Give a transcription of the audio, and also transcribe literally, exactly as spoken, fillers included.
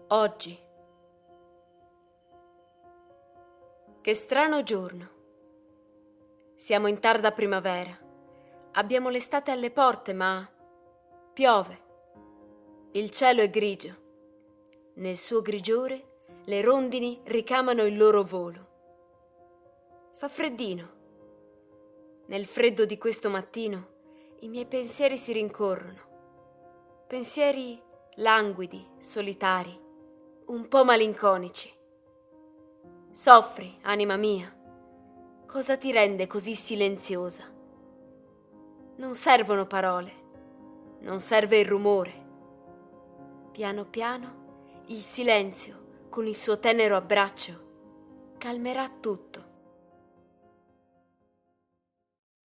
Oggi. Che strano giorno. Siamo in tarda primavera. Abbiamo l'estate alle porte, ma piove. Il cielo è grigio. Nel suo grigiore le rondini ricamano il loro volo. Fa freddino. Nel freddo di questo mattino i miei pensieri si rincorrono. Pensieri languidi, solitari, un po' malinconici. Soffri, anima mia. Cosa ti rende così silenziosa? Non servono parole, non serve il rumore. Piano piano il silenzio, con il suo tenero abbraccio, calmerà tutto.